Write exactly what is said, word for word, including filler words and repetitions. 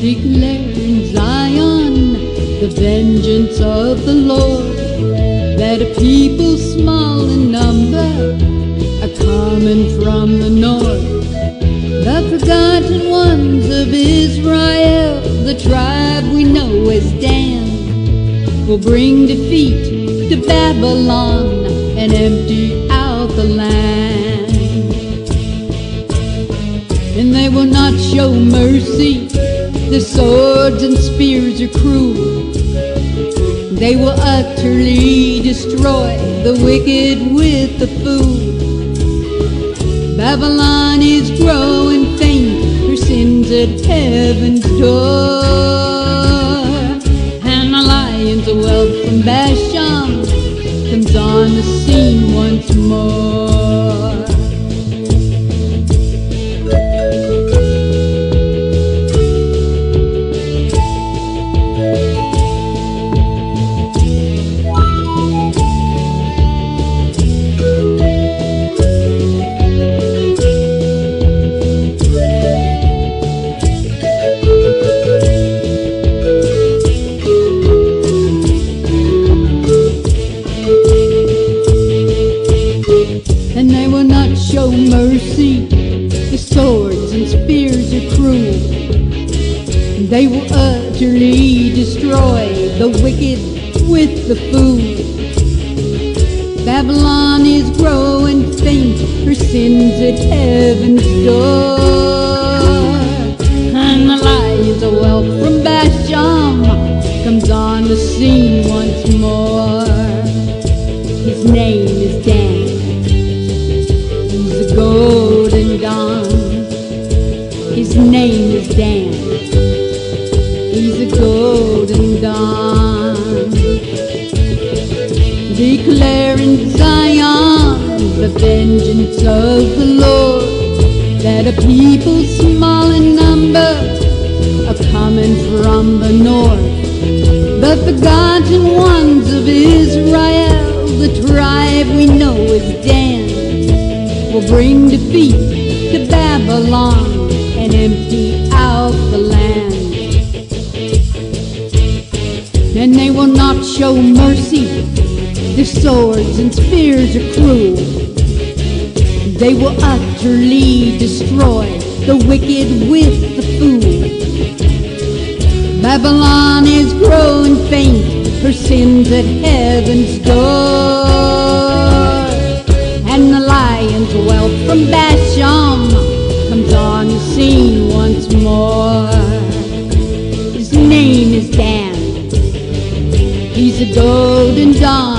Declare in Zion the vengeance of the Lord, that a people small in number are coming from the north. The forgotten ones of Israel, the tribe we know as Dan, will bring defeat to Babylon and empty out the land. And they will not show mercy, the swords and spears are cruel. They will utterly destroy the wicked with the fool. Babylon is growing faint, her sins at heaven's door. And the lion's whelp from Bashan comes on the scene once more. And they will not show mercy, the swords and spears are cruel. They will utterly destroy the wicked with the fool. Babylon is growing faint, her sins at heaven's door. And the lion's whelp from Bashan comes on the scene once more. His name is Dan, golden dawn. His name is Dan, he's a golden dawn. Declare in Zion the vengeance of the Lord, that a people small in number are coming from the north. The forgotten ones of Israel, the tribe we know as Dan, will bring defeat to Babylon and empty out the land. And they will not show mercy, their swords and spears are cruel. They will utterly destroy the wicked with the fool. Babylon is growing faint, her sins at heaven's door. And the lion's whelp from Bashan comes on the scene once more. His name is Dan, he's a golden dawn.